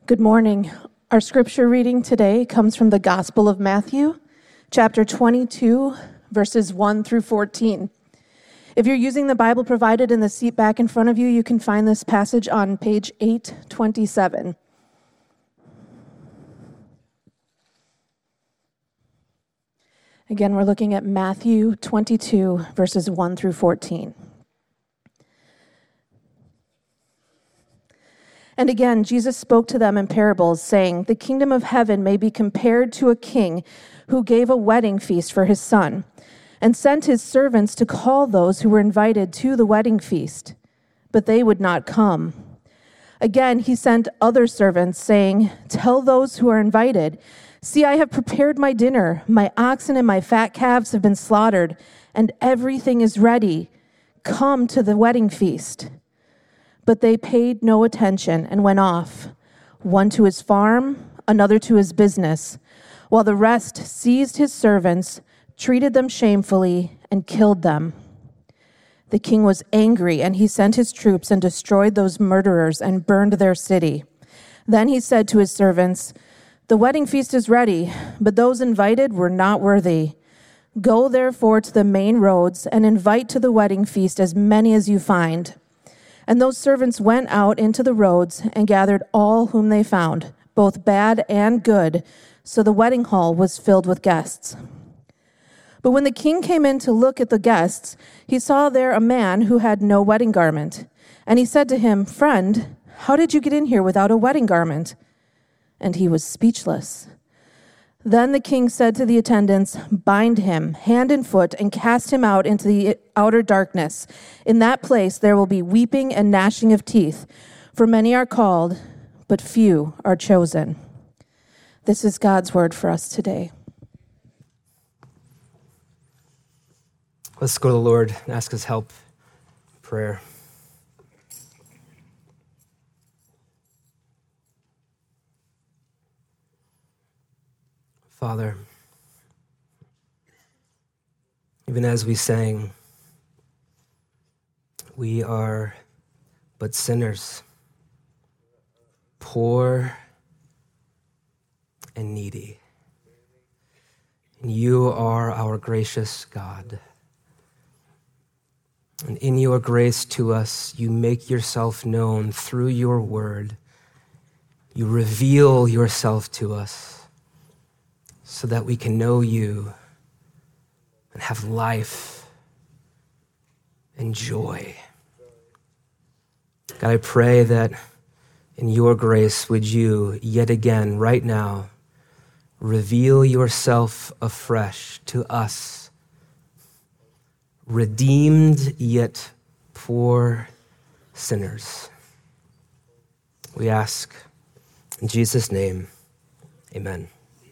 Good morning. Our scripture reading today comes from the Gospel of Matthew, chapter 22, verses 1 through 14. If you're using the Bible provided in the seat back in front of you, you can find this passage on page 827. Again, we're looking at Matthew 22, verses 1 through 14. And again, Jesus spoke to them in parables, saying, "The kingdom of heaven may be compared to a king who gave a wedding feast for his son, and sent his servants to call those who were invited to the wedding feast. But they would not come. Again, he sent other servants, saying, 'Tell those who are invited, see, I have prepared my dinner. My oxen and my fat calves have been slaughtered, and everything is ready. Come to the wedding feast.' But they paid no attention and went off, one to his farm, another to his business, while the rest seized his servants, treated them shamefully, and killed them. The king was angry, and he sent his troops and destroyed those murderers and burned their city. Then he said to his servants, 'The wedding feast is ready, but those invited were not worthy. Go therefore to the main roads and invite to the wedding feast as many as you find.' And those servants went out into the roads and gathered all whom they found, both bad and good, so the wedding hall was filled with guests. But when the king came in to look at the guests, he saw there a man who had no wedding garment. And he said to him, 'Friend, how did you get in here without a wedding garment?' And he was speechless. Then the king said to the attendants, 'Bind him hand and foot and cast him out into the outer darkness. In that place there will be weeping and gnashing of teeth, for many are called, but few are chosen.'" This is God's word for us today. Let's go to the Lord and ask his help in prayer. Father, even as we sang, we are but sinners, poor and needy. And you are our gracious God. And in your grace to us, you make yourself known through your word. You reveal yourself to us, so that we can know you and have life and joy. God, I pray that in your grace, would you yet again, right now, reveal yourself afresh to us, redeemed yet poor sinners. We ask in Jesus' name, amen.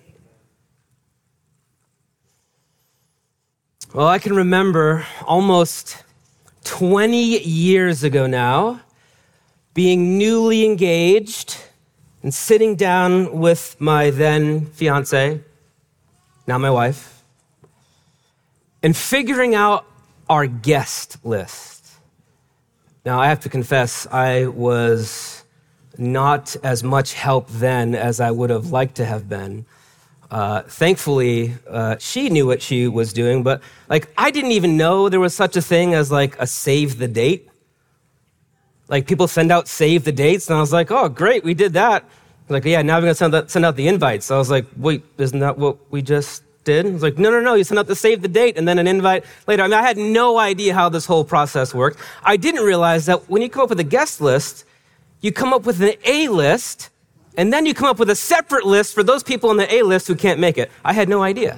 Well, I can remember almost 20 years ago now, being newly engaged and sitting down with my then fiance, now my wife, and figuring out our guest list. Now, I have to confess, I was not as much help then as I would have liked to have been. Thankfully, she knew what she was doing, but I didn't even know there was such a thing as a save the date. People send out save the dates, and I was like, "Oh, great, we did that." Yeah, now we're gonna send out the invites. So I was like, "Wait, isn't that what we just did?" I was like, No, you send out the save the date and then an invite later. I had no idea how this whole process worked. I didn't realize that when you come up with a guest list, you come up with an A list, and then you come up with a separate list for those people on the A list who can't make it. I had no idea.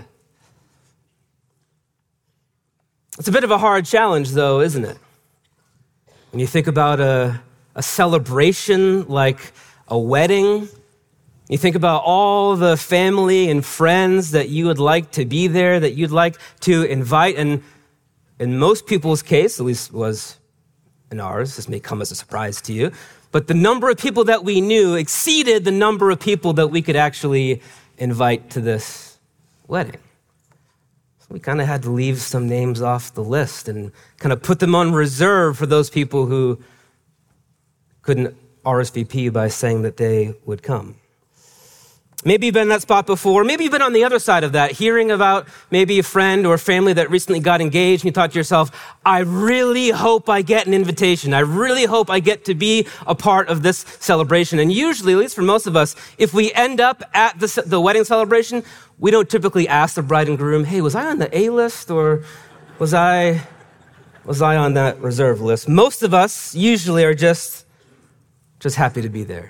It's a bit of a hard challenge, though, isn't it? When you think about a celebration like a wedding, you think about all the family and friends that you would like to be there, that you'd like to invite. And in most people's case, at least was in ours, this may come as a surprise to you, but the number of people that we knew exceeded the number of people that we could actually invite to this wedding. So we kind of had to leave some names off the list and kind of put them on reserve for those people who couldn't RSVP by saying that they would come. Maybe you've been in that spot before. Maybe you've been on the other side of that, hearing about maybe a friend or family that recently got engaged, and you thought to yourself, I really hope I get an invitation. I really hope I get to be a part of this celebration. And usually, at least for most of us, if we end up at the wedding celebration, we don't typically ask the bride and groom, hey, was I on the A list or was I on that reserve list? Most of us usually are just happy to be there.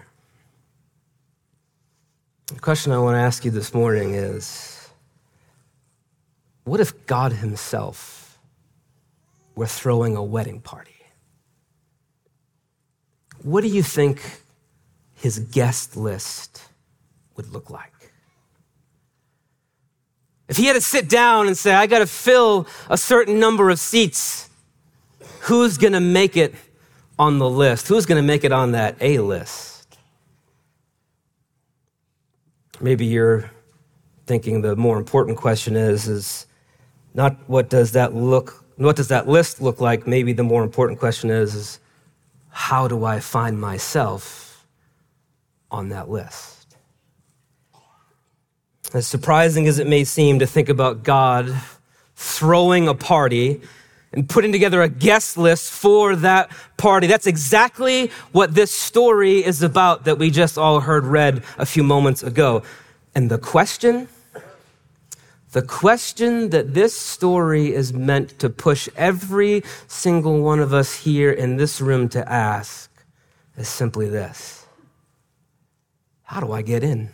The question I want to ask you this morning is, what if God himself were throwing a wedding party? What do you think his guest list would look like? If he had to sit down and say, I got to fill a certain number of seats, who's going to make it on the list? Who's going to make it on that A list? Maybe you're thinking the more important question is not what does that list look like? Maybe the more important question is how do I find myself on that list? As surprising as it may seem to think about God throwing a party and putting together a guest list for that party, that's exactly what this story is about that we just all heard read a few moments ago. And the question that this story is meant to push every single one of us here in this room to ask is simply this: how do I get in?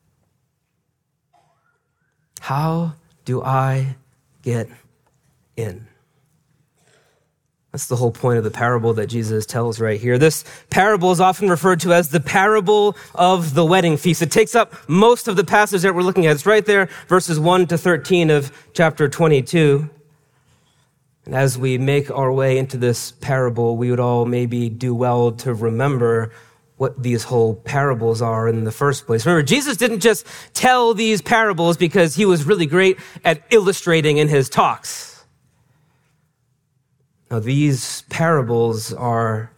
How do I get in? That's the whole point of the parable that Jesus tells right here. This parable is often referred to as the parable of the wedding feast. It takes up most of the passage that we're looking at. It's right there, verses 1 to 13 of chapter 22. And as we make our way into this parable, we would all maybe do well to remember what these whole parables are in the first place. Remember, Jesus didn't just tell these parables because he was really great at illustrating in his talks. Now, these parables are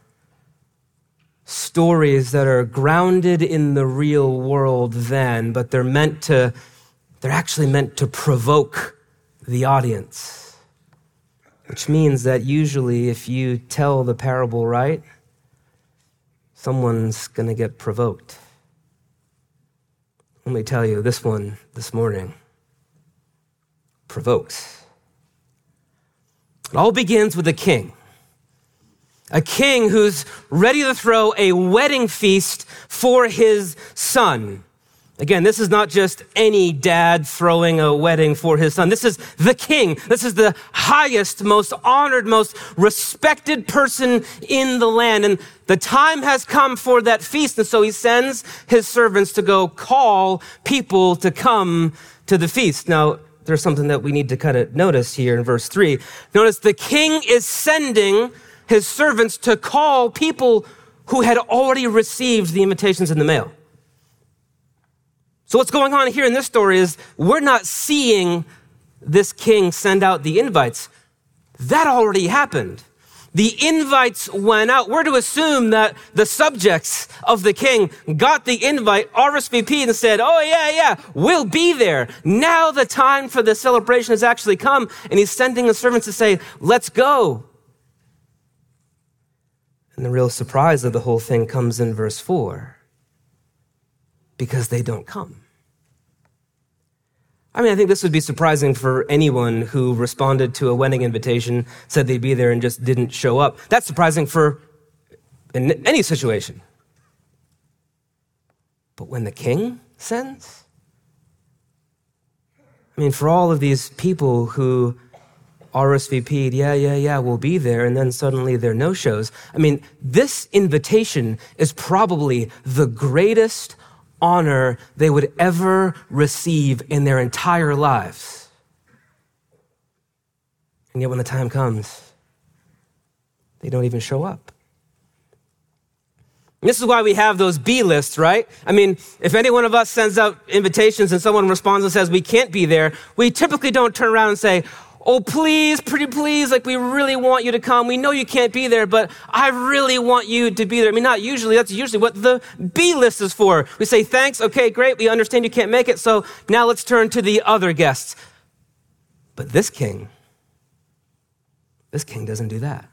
stories that are grounded in the real world then, but they're actually meant to provoke the audience, which means that usually if you tell the parable right, someone's going to get provoked. Let me tell you, this one this morning provokes. It all begins with a king who's ready to throw a wedding feast for his son. Again, this is not just any dad throwing a wedding for his son. This is the king. This is the highest, most honored, most respected person in the land. And the time has come for that feast. And so he sends his servants to go call people to come to the feast. Now, there's something that we need to kind of notice here in verse 3. Notice the king is sending his servants to call people who had already received the invitations in the mail. So what's going on here in this story is we're not seeing this king send out the invites. That already happened. The invites went out. We're to assume that the subjects of the king got the invite, RSVP, and said, oh, yeah, we'll be there. Now the time for the celebration has actually come, and he's sending his servants to say, let's go. And the real surprise of the whole thing comes in verse 4, because they don't come. I think this would be surprising for anyone who responded to a wedding invitation, said they'd be there, and just didn't show up. That's surprising in any situation. But when the king sends? For all of these people who RSVP'd, yeah, we'll be there, and then suddenly there are no-shows. This invitation is probably the greatest honor they would ever receive in their entire lives. And yet when the time comes, they don't even show up. And this is why we have those B lists, right? If any one of us sends out invitations and someone responds and says we can't be there, we typically don't turn around and say, oh, please, pretty please, like we really want you to come. We know you can't be there, but I really want you to be there. I mean, not usually, that's usually what the B list is for. We say, thanks, okay, great, we understand you can't make it, so now let's turn to the other guests. But this king doesn't do that.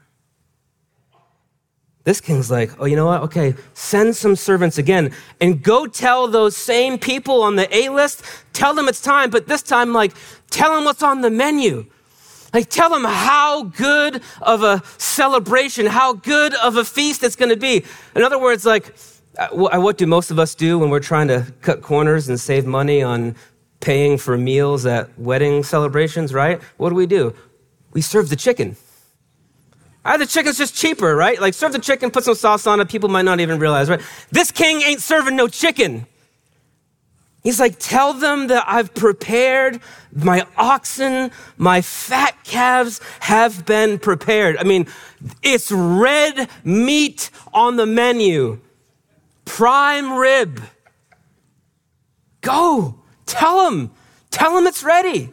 This king's like, oh, you know what? Okay, send some servants again and go tell those same people on the A list, tell them it's time, but this time, like, tell them what's on the menu. Like, tell them how good of a celebration, how good of a feast it's going to be. In other words, like, what do most of us do when we're trying to cut corners and save money on paying for meals at wedding celebrations, right? What do? We serve the chicken. The chicken's just cheaper, right? Like, serve the chicken, put some sauce on it. People might not even realize, right? This king ain't serving no chicken. He's like, tell them that I've prepared my oxen, my fat calves have been prepared. I mean, it's red meat on the menu. Prime rib. Go, tell them it's ready.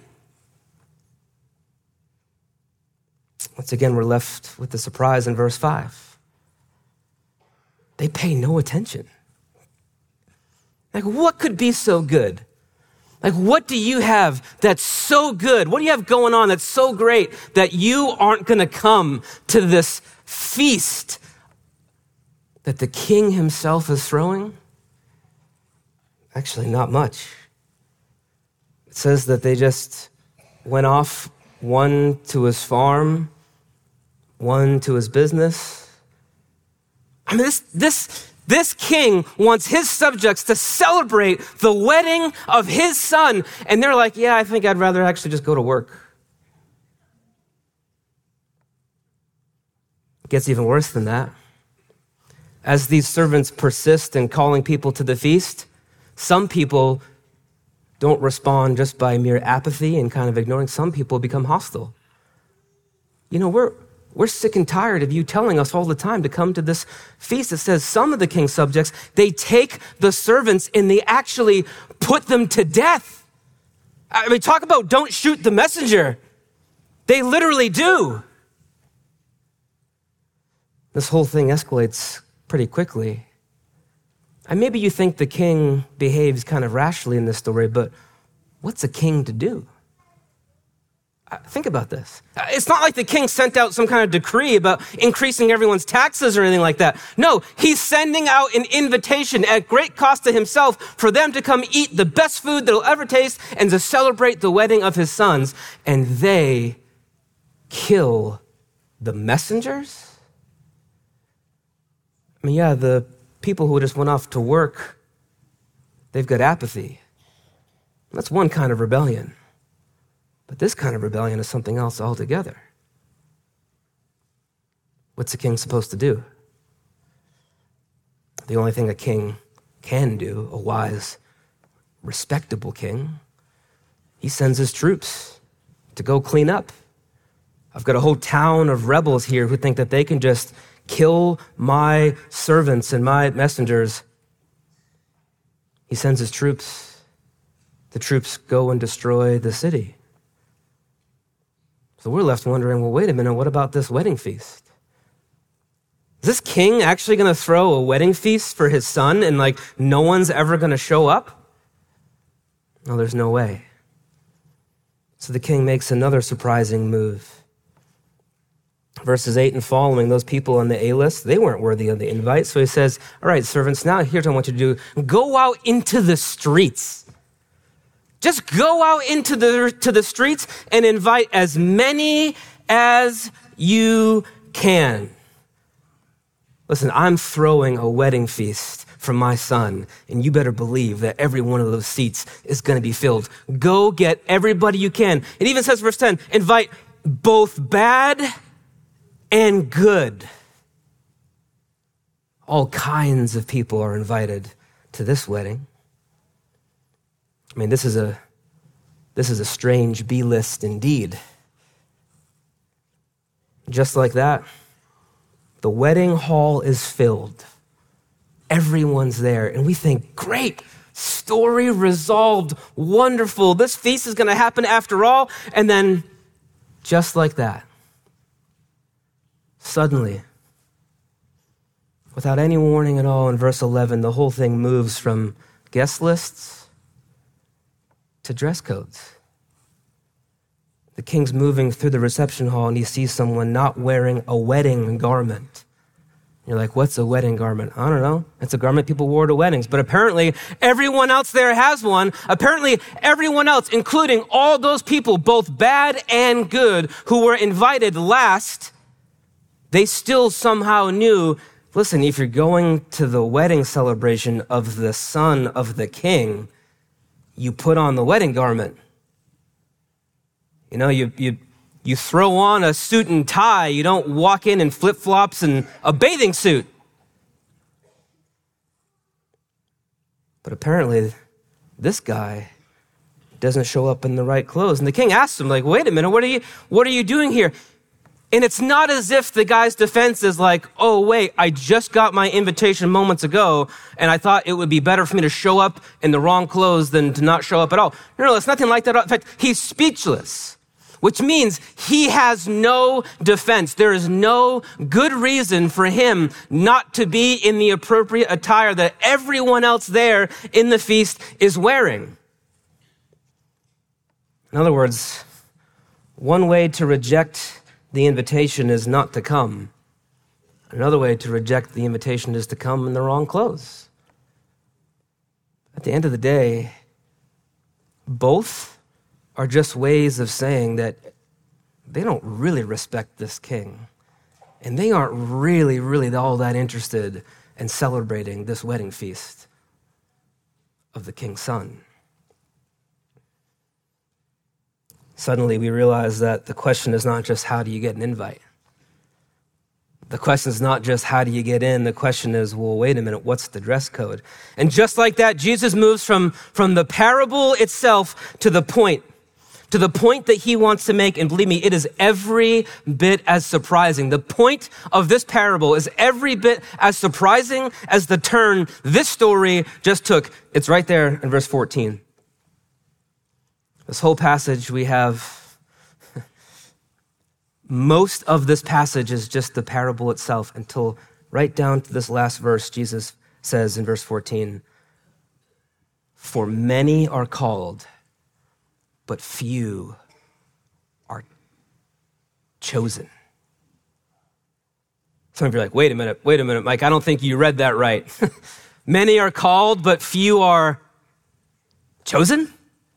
Once again, we're left with the surprise in verse 5. They pay no attention. Like, what could be so good? Like, what do you have that's so good? What do you have going on that's so great that you aren't going to come to this feast that the king himself is throwing? Actually, not much. It says that they just went off, one to his farm, one to his business. I mean, this king wants his subjects to celebrate the wedding of his son. And they're like, yeah, I think I'd rather actually just go to work. It gets even worse than that. As these servants persist in calling people to the feast, some people don't respond just by mere apathy and kind of ignoring. Some people become hostile. You know, we're sick and tired of you telling us all the time to come to this feast. It says some of the king's subjects, they take the servants and they actually put them to death. I mean, talk about don't shoot the messenger. They literally do. This whole thing escalates pretty quickly. And maybe you think the king behaves kind of rashly in this story, but what's a king to do? Think about this. It's not like the king sent out some kind of decree about increasing everyone's taxes or anything like that. No, he's sending out an invitation at great cost to himself for them to come eat the best food that he'll ever taste and to celebrate the wedding of his sons. And they kill the messengers? I mean, yeah, the people who just went off to work, they've got apathy. That's one kind of rebellion. But this kind of rebellion is something else altogether. What's a king supposed to do? The only thing a king can do, a wise, respectable king, he sends his troops to go clean up. I've got a whole town of rebels here who think that they can just kill my servants and my messengers. He sends his troops. The troops go and destroy the city. So we're left wondering, well, wait a minute, what about this wedding feast? Is this king actually going to throw a wedding feast for his son and like no one's ever going to show up? No, there's no way. So the king makes another surprising move. Verses 8 and following, those people on the A list, they weren't worthy of the invite. So he says, all right, servants, now here's what I want you to do. Go out into the streets. Just go out into the streets and invite as many as you can. Listen, I'm throwing a wedding feast for my son, and you better believe that every one of those seats is going to be filled. Go get everybody you can. It even says, verse 10, invite both bad and good. All kinds of people are invited to this wedding. I mean, this is a strange B list indeed. Just like that, the wedding hall is filled. Everyone's there, and we think, great, story resolved, wonderful. This feast is going to happen after all, and then Just like that, suddenly, without any warning at all, in verse 11, the whole thing moves from guest lists to dress codes. The king's moving through the reception hall and he sees someone not wearing a wedding garment. You're like, what's a wedding garment? I don't know. It's a garment people wore to weddings. But apparently, everyone else there has one. Apparently, everyone else, including all those people, both bad and good, who were invited last, they still somehow knew, listen, if you're going to the wedding celebration of the son of the king, you put on the wedding garment. You know, you throw on a suit and tie. You don't walk in flip-flops and a bathing suit. But apparently, this guy doesn't show up in the right clothes. And the king asks him, like, wait a minute, what are you doing here? And it's not as if the guy's defense is like, oh, wait, I just got my invitation moments ago, and I thought it would be better for me to show up in the wrong clothes than to not show up at all. No, it's nothing like that. In fact, he's speechless, which means he has no defense. There is no good reason for him not to be in the appropriate attire that everyone else there in the feast is wearing. In other words, one way to reject the invitation is not to come. Another way to reject the invitation is to come in the wrong clothes. At the end of the day, both are just ways of saying that they don't really respect this king. And they aren't really all that interested in celebrating this wedding feast of the king's son. Suddenly we realize that the question is not just how do you get an invite? The question is not just how do you get in? The question is, well, wait a minute, what's the dress code? And just like that, Jesus moves from the parable itself to the point that he wants to make. And believe me, it is every bit as surprising. The point of this parable is every bit as surprising as the turn this story just took. It's right there in verse 14. This whole passage we have, most of this passage is just the parable itself until right down to this last verse. Jesus says in verse 14, for many are called, but few are chosen. Some of you are like, wait a minute, Mike, I don't think you read that right. Many are called, but few are chosen?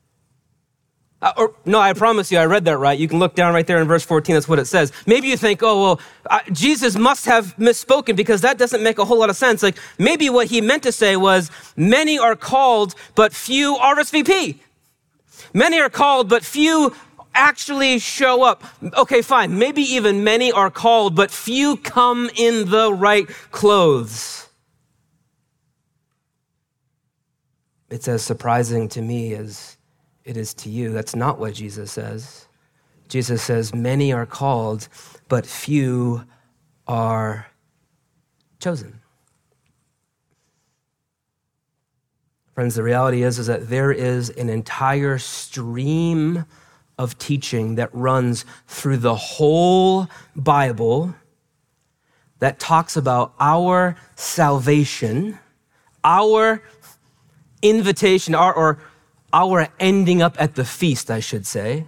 No, I promise you, I read that right. You can look down right there in verse 14. That's what it says. Maybe you think, Jesus must have misspoken because that doesn't make a whole lot of sense. Like maybe what he meant to say was, many are called, but few RSVP. Many are called, but few actually show up. Okay, fine. Maybe even many are called, but few come in the right clothes. It's as surprising to me as it is to you. That's not what Jesus says. Jesus says, many are called, but few are chosen. Friends, the reality is that there is an entire stream of teaching that runs through the whole Bible that talks about our salvation, our invitation, or our ending up at the feast, I should say.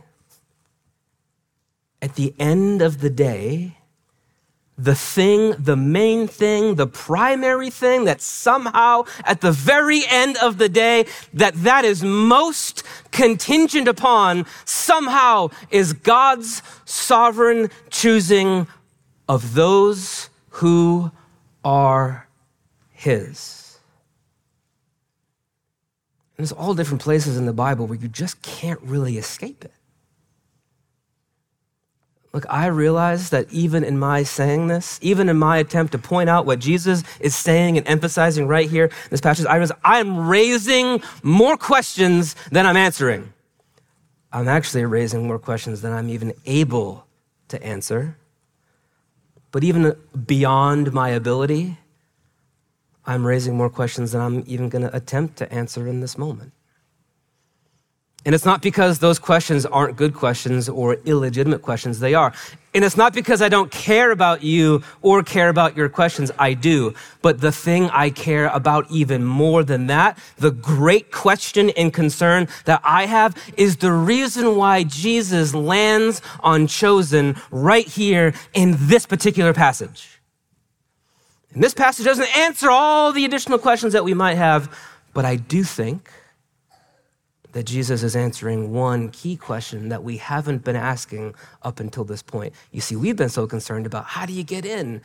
At the end of the day, the main thing, the primary thing that somehow at the very end of the day that is most contingent upon somehow is God's sovereign choosing of those who are his. And there's all different places in the Bible where you just can't really escape it. Look, I realize that even in my saying this, even in my attempt to point out what Jesus is saying and emphasizing right here in this passage, I realize I'm raising more questions than I'm answering. I'm actually raising more questions than I'm even able to answer. But even beyond my ability, I'm raising more questions than I'm even going to attempt to answer in this moment. And it's not because those questions aren't good questions or illegitimate questions. They are. And it's not because I don't care about you or care about your questions. I do. But the thing I care about even more than that, the great question and concern that I have, is the reason why Jesus lands on chosen right here in this particular passage. And this passage doesn't answer all the additional questions that we might have, but I do think that Jesus is answering one key question that we haven't been asking up until this point. You see, we've been so concerned about how do you get in?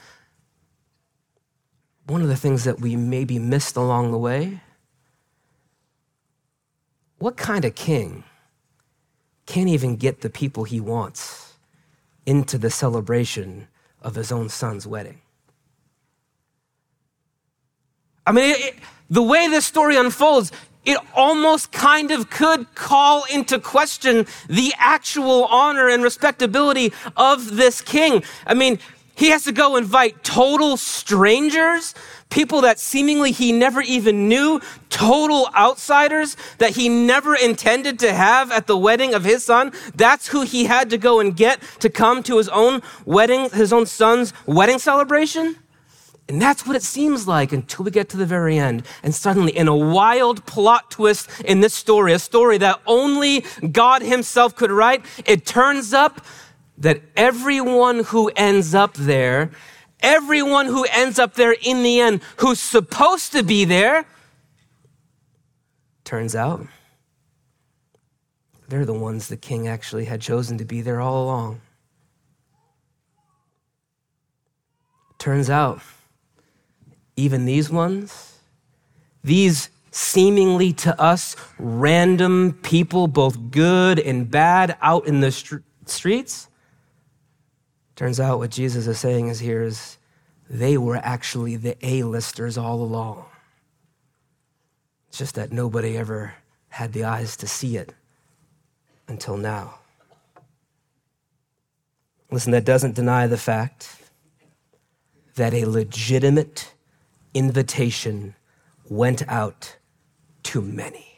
One of the things that we maybe missed along the way, what kind of king can't even get the people he wants into the celebration of his own son's wedding? I mean, the way this story unfolds, it almost kind of could call into question the actual honor and respectability of this king. I mean, he has to go invite total strangers, people that seemingly he never even knew, total outsiders that he never intended to have at the wedding of his son. That's who he had to go and get to come to his own wedding, his own son's wedding celebration. And that's what it seems like until we get to the very end. And suddenly, in a wild plot twist in this story, a story that only God himself could write, it turns up that everyone who ends up there in the end, who's supposed to be there, turns out they're the ones the king actually had chosen to be there all along. Turns out, even these ones, these seemingly to us random people, both good and bad, out in the streets, turns out what Jesus is saying is they were actually the A-listers all along. It's just that nobody ever had the eyes to see it until now. Listen, that doesn't deny the fact that a legitimate invitation went out to many.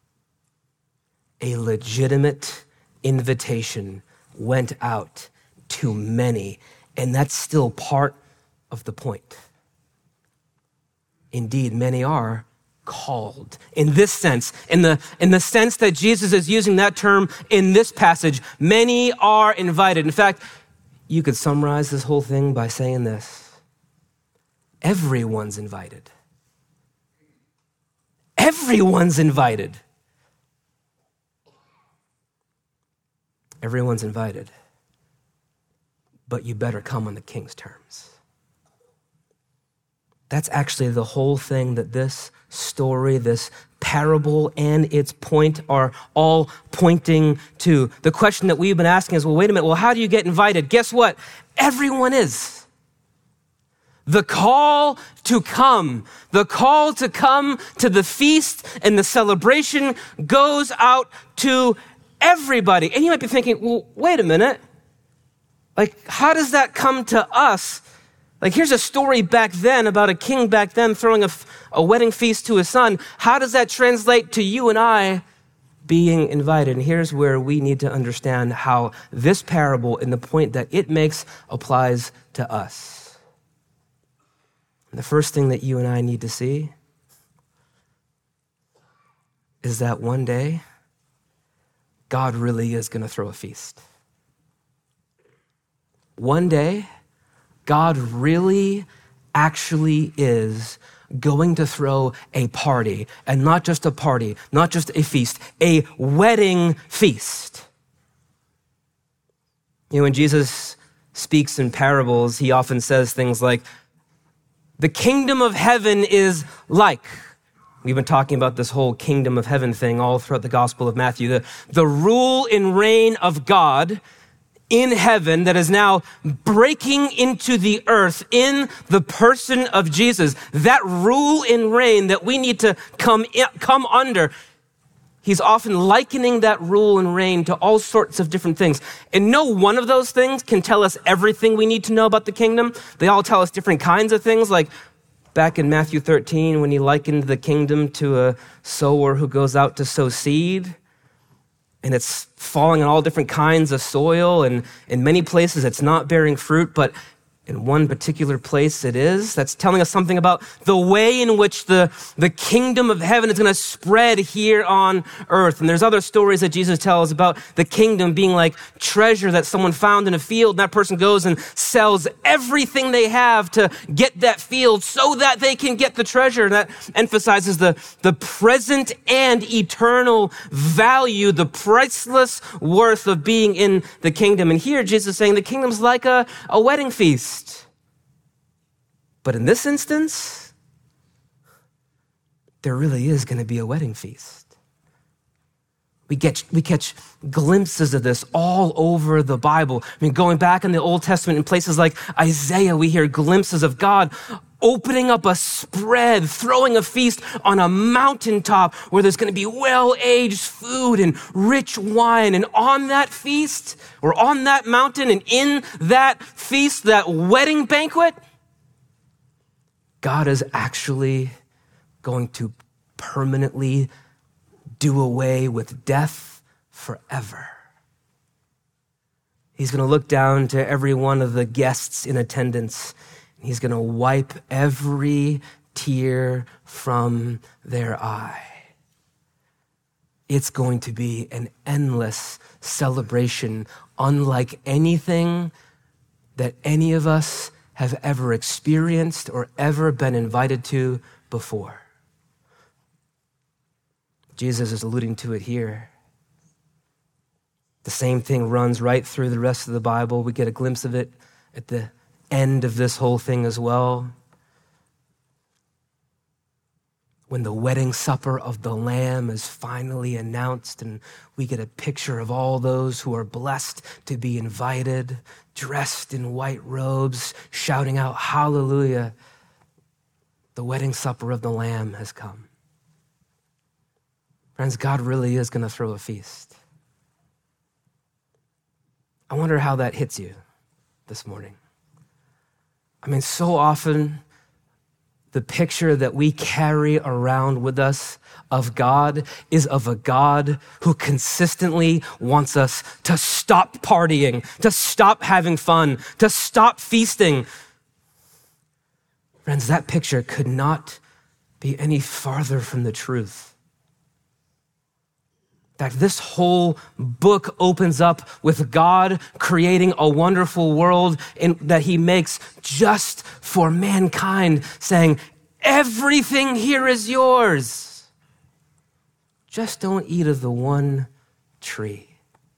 A legitimate invitation went out to many, and that's still part of the point. Indeed, many are called. In this sense, in the sense that Jesus is using that term in this passage, many are invited. In fact, you could summarize this whole thing by saying this: everyone's invited. Everyone's invited. Everyone's invited. But you better come on the king's terms. That's actually the whole thing that this story, this parable, and its point are all pointing to. The question that we've been asking is, well, wait a minute, well, how do you get invited? Guess what? Everyone is. The call to come to the feast and the celebration goes out to everybody. And you might be thinking, well, wait a minute. Like, how does that come to us? Like, here's a story back then about a king back then throwing a wedding feast to his son. How does that translate to you and I being invited? And here's where we need to understand how this parable and the point that it makes applies to us. And the first thing that you and I need to see is that one day, God really is going to throw a feast. One day, God really actually is going to throw a party, and not just a party, not just a feast, a wedding feast. You know, when Jesus speaks in parables, he often says things like, the kingdom of heaven is like. We've been talking about this whole kingdom of heaven thing all throughout the Gospel of Matthew. The rule and reign of God in heaven that is now breaking into the earth in the person of Jesus. That rule and reign that we need to come under. He's often likening that rule and reign to all sorts of different things. And no one of those things can tell us everything we need to know about the kingdom. They all tell us different kinds of things, like back in Matthew 13, when he likened the kingdom to a sower who goes out to sow seed. and it's falling on all different kinds of soil, and in many places it's not bearing fruit, but in one particular place it is. That's telling us something about the way in which the kingdom of heaven is going to spread here on earth. And there's other stories that Jesus tells about the kingdom being like treasure that someone found in a field, and that person goes and sells everything they have to get that field so that they can get the treasure. And that emphasizes the present and eternal value, the priceless worth of being in the kingdom. And here Jesus is saying the kingdom's like a wedding feast. But in this instance, there really is going to be a wedding feast. We catch glimpses of this all over the Bible. I mean, going back in the Old Testament in places like Isaiah, we hear glimpses of God opening up a spread, throwing a feast on a mountaintop where there's going to be well-aged food and rich wine. And on that feast, or on that mountain, and in that feast, that wedding banquet, God is actually going to permanently do away with death forever. He's going to look down to every one of the guests in attendance. He's going to wipe every tear from their eye. It's going to be an endless celebration, unlike anything that any of us have ever experienced or ever been invited to before. Jesus is alluding to it here. The same thing runs right through the rest of the Bible. We get a glimpse of it at the end of this whole thing as well. When the wedding supper of the Lamb is finally announced, and we get a picture of all those who are blessed to be invited, dressed in white robes, shouting out, "Hallelujah, the wedding supper of the Lamb has come." Friends, God really is going to throw a feast. I wonder how that hits you this morning. I mean, so often, the picture that we carry around with us of God is of a God who consistently wants us to stop partying, to stop having fun, to stop feasting. Friends, that picture could not be any farther from the truth. That this whole book opens up with God creating a wonderful world that he makes just for mankind, saying, everything here is yours. Just don't eat of the one tree.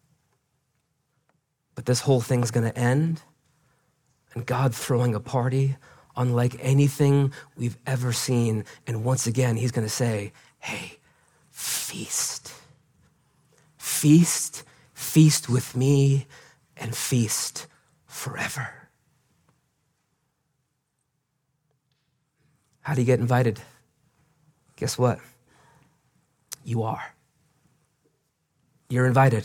But this whole thing's going to end, and God throwing a party unlike anything we've ever seen. And once again, he's going to say, hey, feast. Feast, feast with me, and feast forever. How do you get invited? Guess what? You are. You're invited.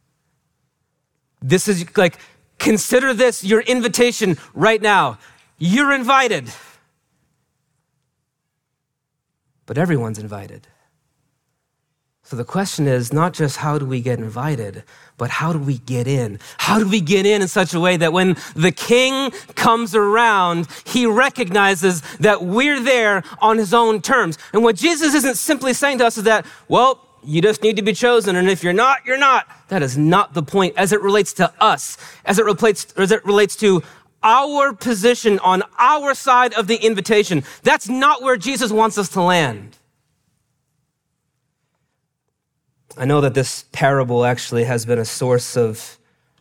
This is like, consider this your invitation right now. You're invited. But everyone's invited. So the question is not just how do we get invited, but how do we get in? How do we get in such a way that when the king comes around, he recognizes that we're there on his own terms? And what Jesus isn't simply saying to us is that, well, you just need to be chosen, and if you're not, you're not. That is not the point as it relates to us, as it relates to our position on our side of the invitation. That's not where Jesus wants us to land. I know that this parable actually has been a source of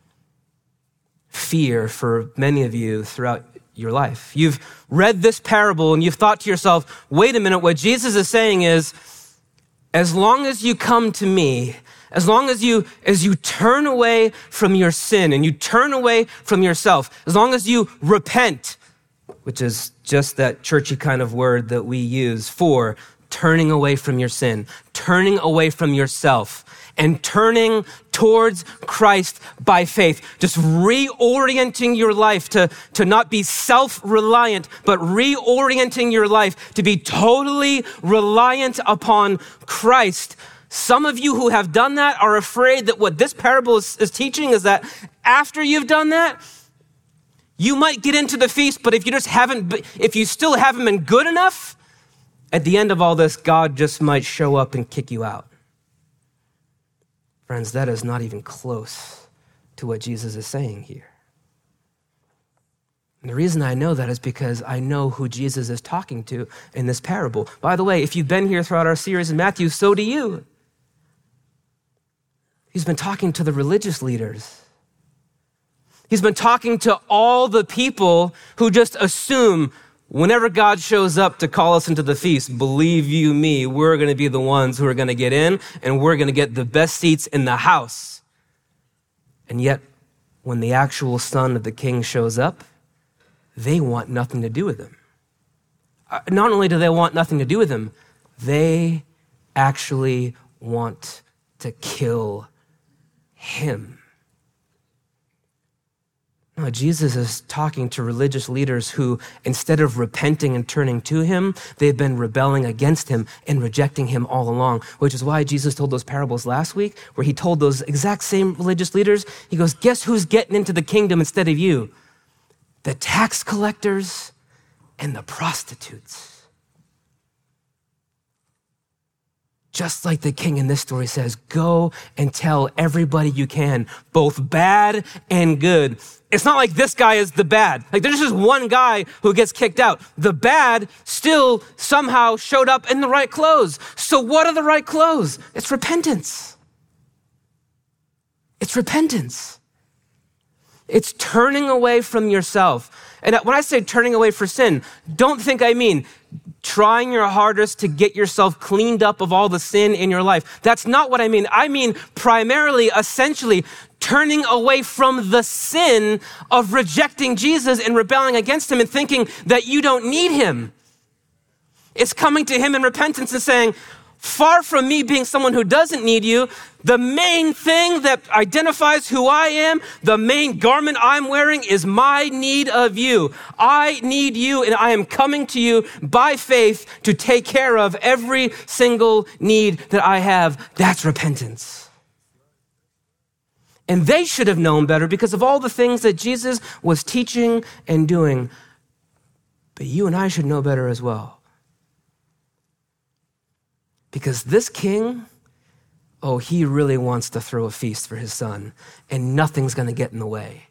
fear for many of you throughout your life. You've read this parable and you've thought to yourself, wait a minute, what Jesus is saying is, as long as you come to me, as long as you turn away from your sin and you turn away from yourself, as long as you repent, which is just that churchy kind of word that we use for turning away from your sin, turning away from yourself, and turning towards Christ by faith. Just reorienting your life to not be self-reliant, but reorienting your life to be totally reliant upon Christ. Some of you who have done that are afraid that what this parable is teaching is that after you've done that, you might get into the feast, but if you still haven't been good enough, at the end of all this, God just might show up and kick you out. Friends, that is not even close to what Jesus is saying here. And the reason I know that is because I know who Jesus is talking to in this parable. By the way, if you've been here throughout our series in Matthew, so do you. He's been talking to the religious leaders. He's been talking to all the people who just assume whenever God shows up to call us into the feast, believe you me, we're going to be the ones who are going to get in and we're going to get the best seats in the house. And yet, when the actual son of the king shows up, they want nothing to do with him. Not only do they want nothing to do with him, they actually want to kill him. No, Jesus is talking to religious leaders who, instead of repenting and turning to him, they've been rebelling against him and rejecting him all along, which is why Jesus told those parables last week, where he told those exact same religious leaders, he goes, guess who's getting into the kingdom instead of you? The tax collectors and the prostitutes. Just like the king in this story says, go and tell everybody you can, both bad and good. It's not like this guy is the bad. Like there's just one guy who gets kicked out. The bad still somehow showed up in the right clothes. So what are the right clothes? It's repentance. It's repentance. It's turning away from yourself. And when I say turning away for sin, don't think I mean trying your hardest to get yourself cleaned up of all the sin in your life. That's not what I mean. I mean primarily, essentially, turning away from the sin of rejecting Jesus and rebelling against him and thinking that you don't need him. It's coming to him in repentance and saying, far from me being someone who doesn't need you, the main thing that identifies who I am, the main garment I'm wearing is my need of you. I need you, and I am coming to you by faith to take care of every single need that I have. That's repentance. And they should have known better because of all the things that Jesus was teaching and doing. But you and I should know better as well. Because this king, he really wants to throw a feast for his son, and nothing's going to get in the way.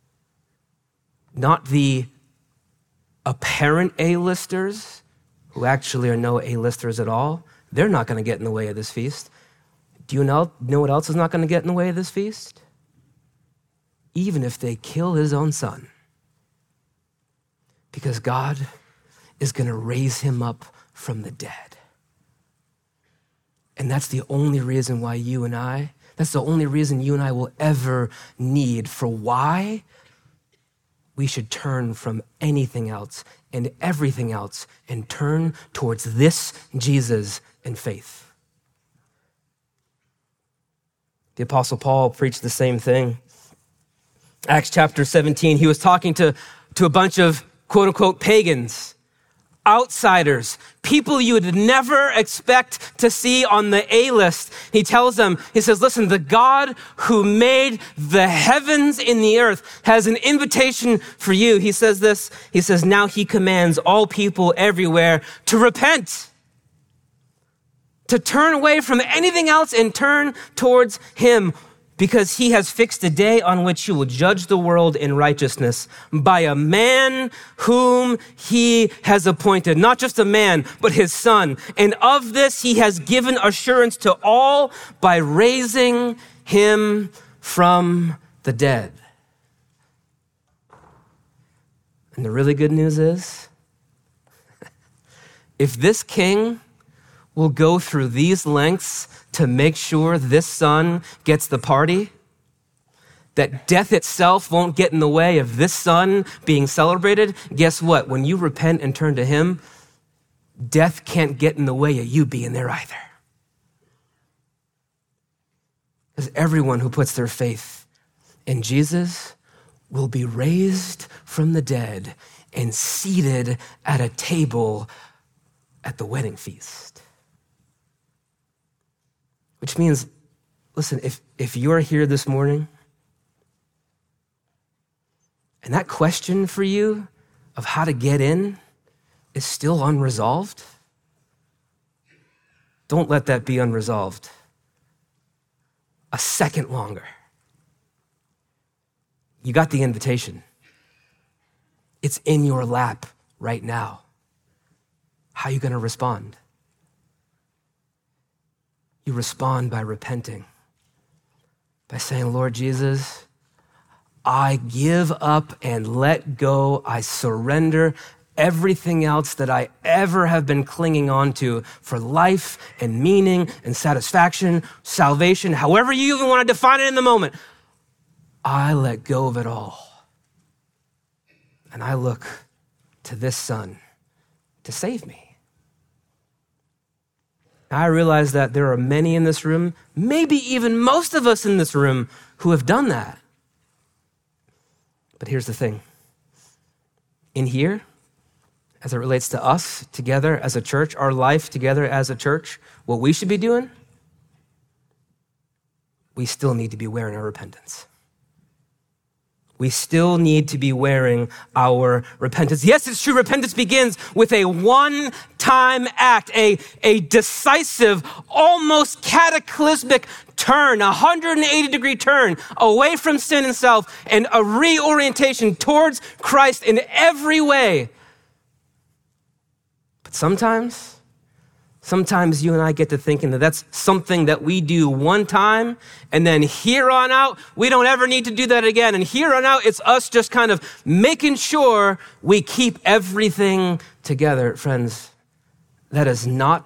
Not the apparent A-listers, who actually are no A-listers at all. They're not going to get in the way of this feast. Do you know what else is not going to get in the way of this feast? Even if they kill his own son. Because God is going to raise him up from the dead. And that's the only reason why that's the only reason you and I will ever need for why we should turn from anything else and everything else and turn towards this Jesus in faith. The Apostle Paul preached the same thing. Acts chapter 17, he was talking to a bunch of quote unquote pagans, outsiders, people you would never expect to see on the A-list. He tells them, he says, listen, the God who made the heavens and the earth has an invitation for you. He says this, he says, now he commands all people everywhere to repent, to turn away from anything else and turn towards him. Because he has fixed a day on which he will judge the world in righteousness by a man whom he has appointed. Not just a man, but his son. And of this he has given assurance to all by raising him from the dead. And the really good news is, if this king will go through these lengths to make sure this son gets the party, that death itself won't get in the way of this son being celebrated, guess what? When you repent and turn to him, death can't get in the way of you being there either. Because everyone who puts their faith in Jesus will be raised from the dead and seated at a table at the wedding feast. Which means, listen, if you're here this morning and that question for you of how to get in is still unresolved, don't let that be unresolved a second longer. You got the invitation. It's in your lap right now. How are you going to respond? You respond by repenting, by saying, Lord Jesus, I give up and let go. I surrender everything else that I ever have been clinging on to for life and meaning and satisfaction, salvation, however you even want to define it in the moment. I let go of it all. And I look to this Son to save me. I realize that there are many in this room, maybe even most of us in this room, who have done that. But here's the thing. In here, as it relates to us together as a church, our life together as a church, what we should be doing, we still need to be wearing our repentance. We still need to be wearing our repentance. Yes, it's true. Repentance begins with a one-time act, a decisive, almost cataclysmic turn, a 180-degree turn away from sin and self, and a reorientation towards Christ in every way. But sometimes you and I get to thinking that that's something that we do one time, and then here on out, we don't ever need to do that again. And here on out, it's us just kind of making sure we keep everything together. Friends, that's not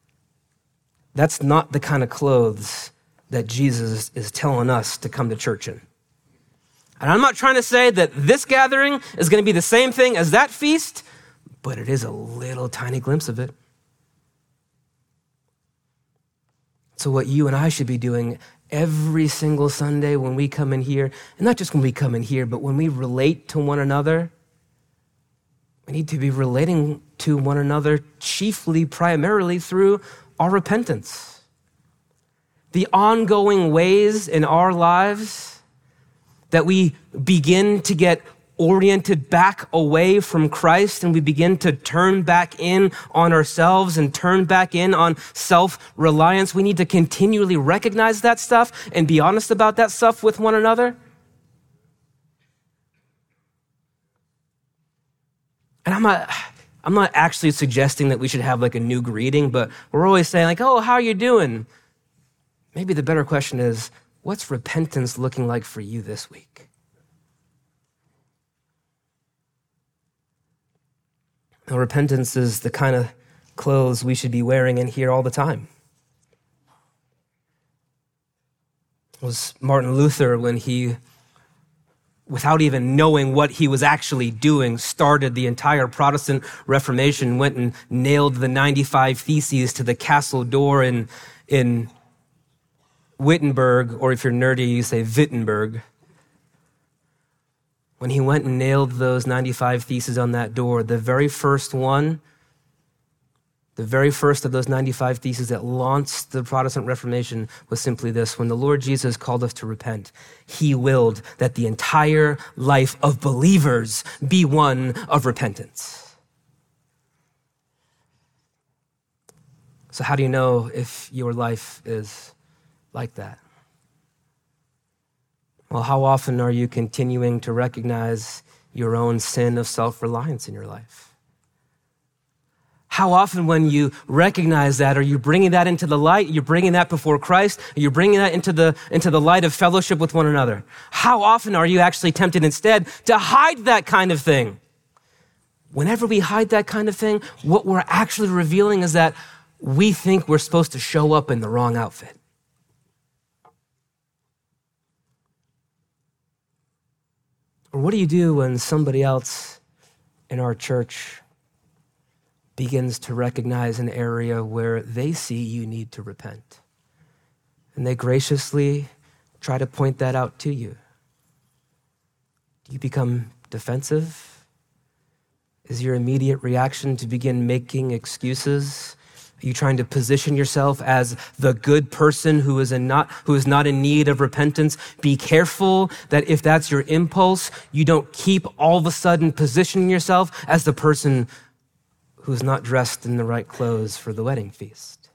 the kind of clothes that Jesus is telling us to come to church in. And I'm not trying to say that this gathering is going to be the same thing as that feast, but it is a little tiny glimpse of it. So what you and I should be doing every single Sunday when we come in here, and not just when we come in here, but when we relate to one another, we need to be relating to one another primarily through our repentance. The ongoing ways in our lives that we begin to get oriented back away from Christ, and we begin to turn back in on ourselves and turn back in on self-reliance. We need to continually recognize that stuff and be honest about that stuff with one another. And I'm not actually suggesting that we should have like a new greeting, but we're always saying like, oh, how are you doing? Maybe the better question is, what's repentance looking like for you this week? Now, repentance is the kind of clothes we should be wearing in here all the time. It was Martin Luther when he, without even knowing what he was actually doing, started the entire Protestant Reformation, went and nailed the 95 Theses to the castle door in Wittenberg, or if you're nerdy, you say Wittenberg. When he went and nailed those 95 Theses on that door, the very first of those 95 Theses that launched the Protestant Reformation was simply this: when the Lord Jesus called us to repent, he willed that the entire life of believers be one of repentance. So how do you know if your life is like that? Well, how often are you continuing to recognize your own sin of self-reliance in your life? How often when you recognize that, are you bringing that into the light? You're bringing that before Christ? Are you bringing that into the light of fellowship with one another? How often are you actually tempted instead to hide that kind of thing? Whenever we hide that kind of thing, what we're actually revealing is that we think we're supposed to show up in the wrong outfit. Or what do you do when somebody else in our church begins to recognize an area where they see you need to repent, and they graciously try to point that out to you? Do you become defensive? Is your immediate reaction to begin making excuses Are you trying to position yourself as the good person who is not in need of repentance? Be careful that if that's your impulse, you don't keep all of a sudden positioning yourself as the person who's not dressed in the right clothes for the wedding feast.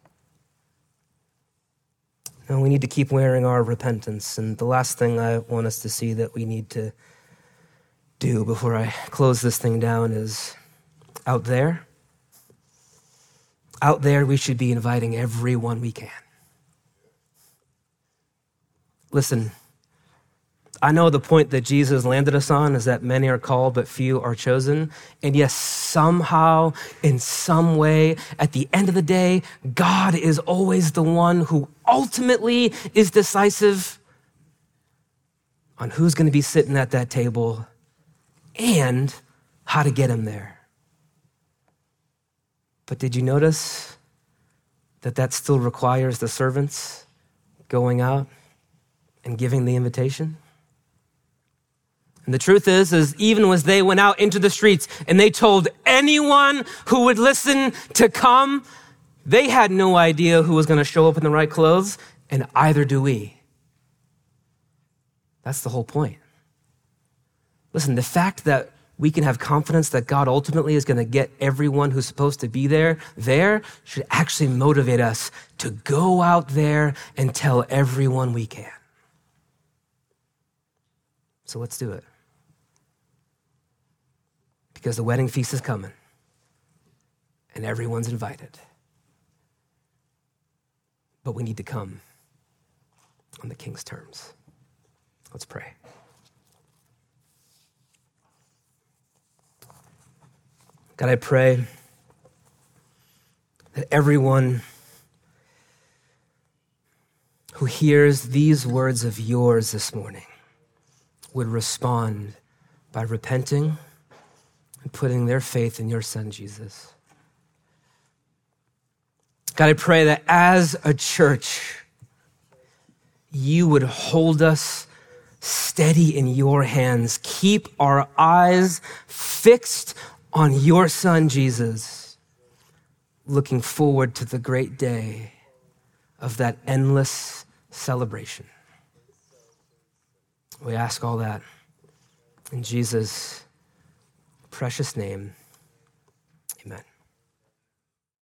No, we need to keep wearing our repentance. And the last thing I want us to see that we need to do before I close this thing down is out there, we should be inviting everyone we can. Listen, I know the point that Jesus landed us on is that many are called, but few are chosen. And yes, somehow, in some way, at the end of the day, God is always the one who ultimately is decisive on who's going to be sitting at that table and how to get him there. But did you notice that still requires the servants going out and giving the invitation? And the truth is even as they went out into the streets and they told anyone who would listen to come, they had no idea who was going to show up in the right clothes, and either do we. That's the whole point. Listen, the fact that we can have confidence that God ultimately is going to get everyone who's supposed to be there should actually motivate us to go out there and tell everyone we can. So let's do it. Because the wedding feast is coming and everyone's invited. But we need to come on the King's terms. Let's pray. God, I pray that everyone who hears these words of yours this morning would respond by repenting and putting their faith in your Son, Jesus. God, I pray that as a church, you would hold us steady in your hands. Keep our eyes fixed on your Son, Jesus, looking forward to the great day of that endless celebration. We ask all that in Jesus' precious name. Amen.